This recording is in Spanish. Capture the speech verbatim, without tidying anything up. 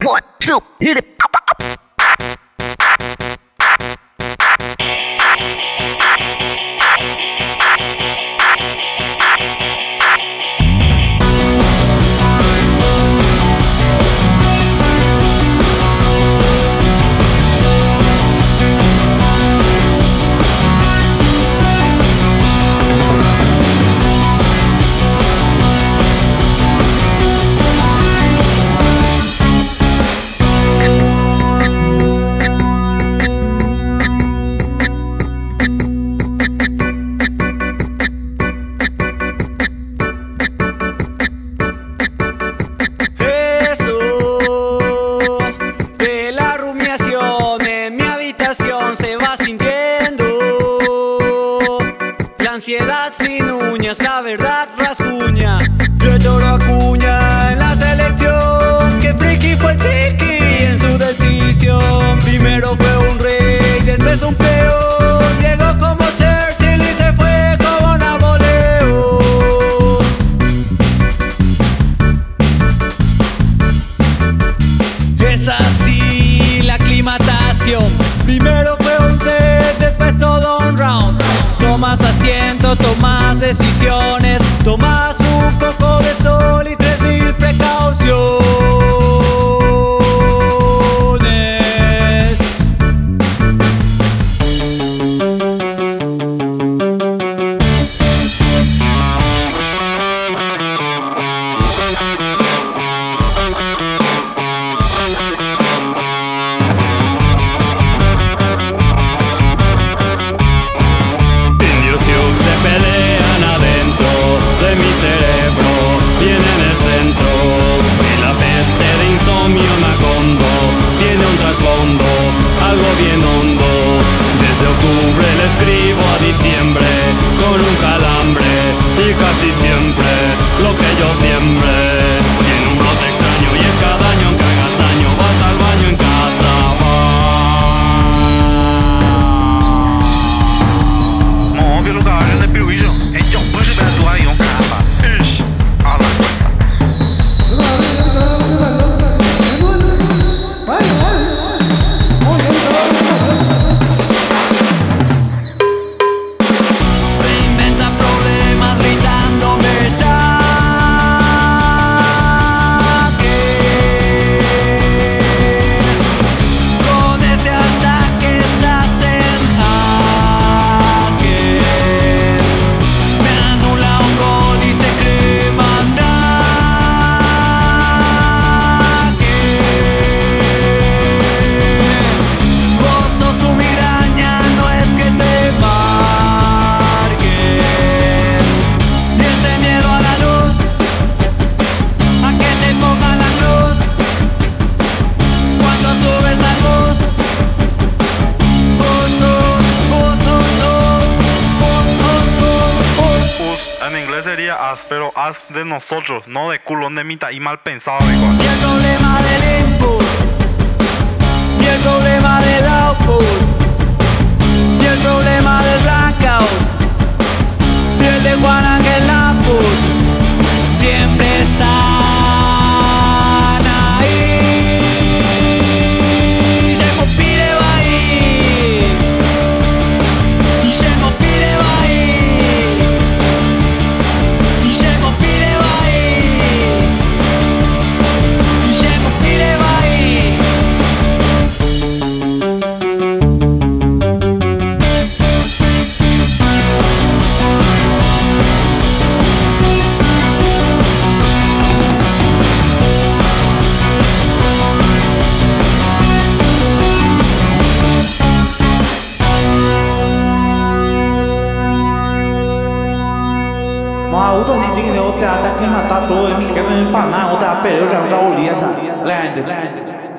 One, two, hit it. Ansiedad sin uñas, la verdad rasguña. Yo lloro acuña en la selección. Que friki fue el tiki en su decisión. Primero fue un rey, después un peón. Llegó como Churchill y se fue como Napoleón. Es así la aclimatación. Primero fue un set, después todo un round. Tomas asiento, tomas decisiones, tomas un poco de sol y tres mil precauciones. Algo bien hondo. Desde octubre le escribo a diciembre con un calambre y casi siempre lo que yo siembre tiene un brote extraño y es cada año que hagas daño vas al baño en casa. Må vi lugar en el pillo. En yo pues de tu hay un capa. Ish. A la cuenta. Sería haz, pero haz de nosotros, no de culón de mitad y mal pensado igual. Y el problema del input, y el problema del output, y el problema del blackout, y el de Juan Ángel Laput, siempre están ahí. Llego pide va ahí, y llego pide va ahí. Mà ủa tôi thì chính là ô tè ta khi mà ta tôi mình cái bên bản nào ô tè bể đâu rằng rau lý sao lên được